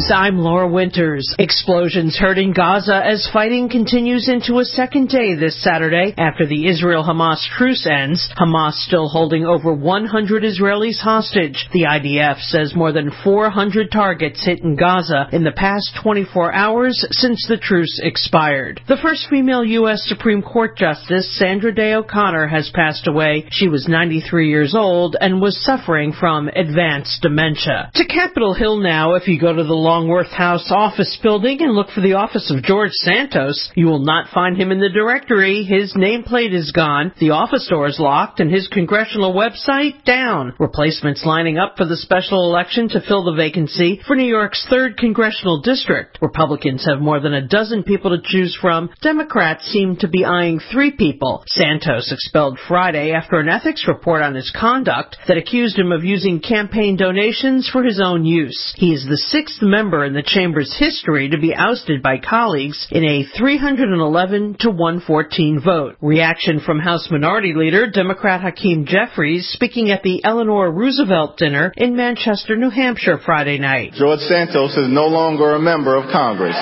News, I'm Laura Winters. Explosions heard in Gaza as fighting continues into a second day this Saturday after the Israel-Hamas truce ends. Hamas still holding over 100 Israelis hostage. The IDF says more than 400 targets hit in Gaza in the past 24 hours since the truce expired. The first female U.S. Supreme Court Justice, Sandra Day O'Connor, has passed away. She was 93 years old and was suffering from advanced dementia. To Capitol Hill now, if you go to the Longworth House office building and look for the office of George Santos, you will not find him in the directory. His nameplate is gone, the office door is locked, and his congressional website down. Replacements lining up for the special election to fill the vacancy for New York's 3rd congressional district. Republicans have more than a dozen people to choose from. Democrats seem to be eyeing 3 people. Santos expelled Friday after an ethics report on his conduct that accused him of using campaign donations for his own use. He is the 6th member in the chamber's history to be ousted by colleagues in a 311 to 114 vote. Reaction from House Minority Leader Democrat Hakeem Jeffries speaking at the Eleanor Roosevelt dinner in Manchester, New Hampshire Friday night. George Santos is no longer a member of Congress.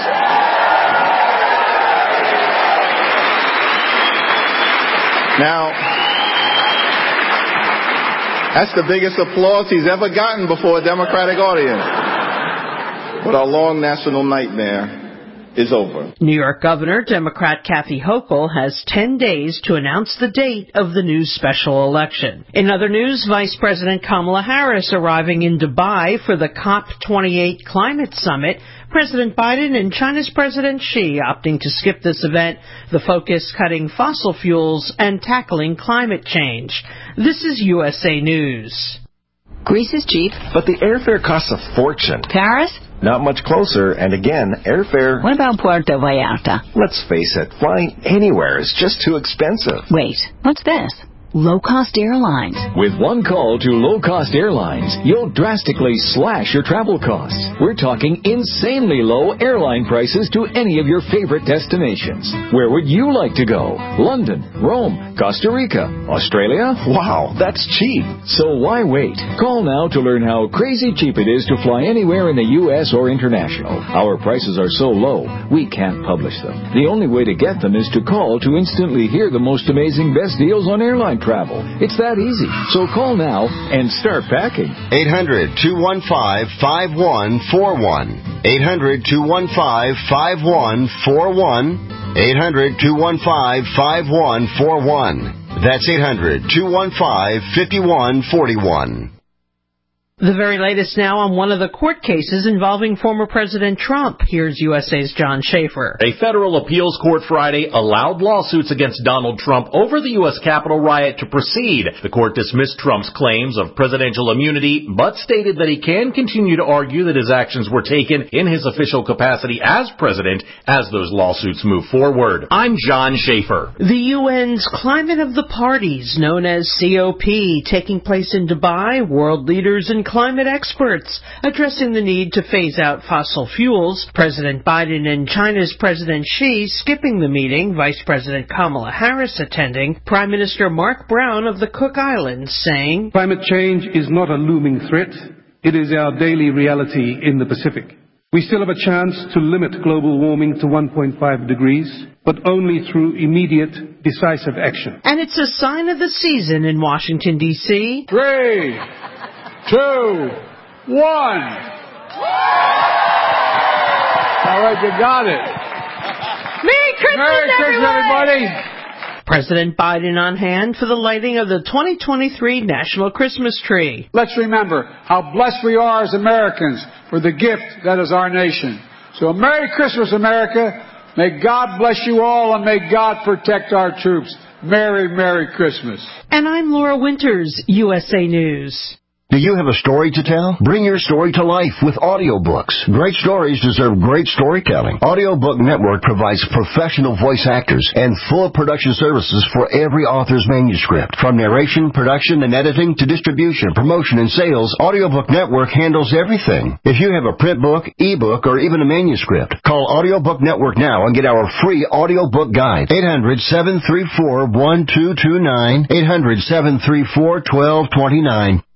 Now, that's the biggest applause he's ever gotten before a Democratic audience. But our long national nightmare is over. New York Governor Democrat Kathy Hochul has 10 days to announce the date of the new special election. In other news, Vice President Kamala Harris arriving in Dubai for the COP28 climate summit. President Biden and China's President Xi opting to skip this event, the focus cutting fossil fuels and tackling climate change. This is USA News. Greece is cheap, but the airfare costs a fortune. Paris? Not much closer, and again, airfare... What about Puerto Vallarta? Let's face it, flying anywhere is just too expensive. Wait, what's this? Low-cost airlines. With one call to low-cost airlines, you'll drastically slash your travel costs. We're talking insanely low airline prices to any of your favorite destinations. Where would you like to go? London, Rome, Costa Rica, Australia? Wow, that's cheap. So why wait? Call now to learn how crazy cheap it is to fly anywhere in the U.S. or international. Our prices are so low, we can't publish them. The only way to get them is to call to instantly hear the most amazing best deals on airline travel. It's that easy. So call now and start packing. 800-215-5141. 800-215-5141. 800-215-5141. That's 800-215-5141. The very latest now on one of the court cases involving former President Trump. Here's USA's John Schaefer. A federal appeals court Friday allowed lawsuits against Donald Trump over the U.S. Capitol riot to proceed. The court dismissed Trump's claims of presidential immunity, but stated that he can continue to argue that his actions were taken in his official capacity as president as those lawsuits move forward. I'm John Schaefer. The UN's Climate of the Parties, known as COP, taking place in Dubai. World leaders and climate experts addressing the need to phase out fossil fuels. President Biden and China's President Xi skipping the meeting, Vice President Kamala Harris attending, Prime Minister Mark Brown of the Cook Islands saying, "Climate change is not a looming threat. It is our daily reality in the Pacific. We still have a chance to limit global warming to 1.5 degrees, but only through immediate, decisive action." And it's a sign of the season in Washington, D.C. 3, 2, 1. All right, you got it. Merry Christmas, everybody. President Biden on hand for the lighting of the 2023 National Christmas Tree. Let's remember how blessed we are as Americans for the gift that is our nation. So Merry Christmas, America. May God bless you all and may God protect our troops. Merry, Merry Christmas. And I'm Laura Winters, USA News. Do you have a story to tell? Bring your story to life with audiobooks. Great stories deserve great storytelling. Audiobook Network provides professional voice actors and full production services for every author's manuscript. From narration, production, and editing to distribution, promotion, and sales, Audiobook Network handles everything. If you have a print book, ebook, or even a manuscript, call Audiobook Network now and get our free audiobook guide. 800-734-1229. 800-734-1229.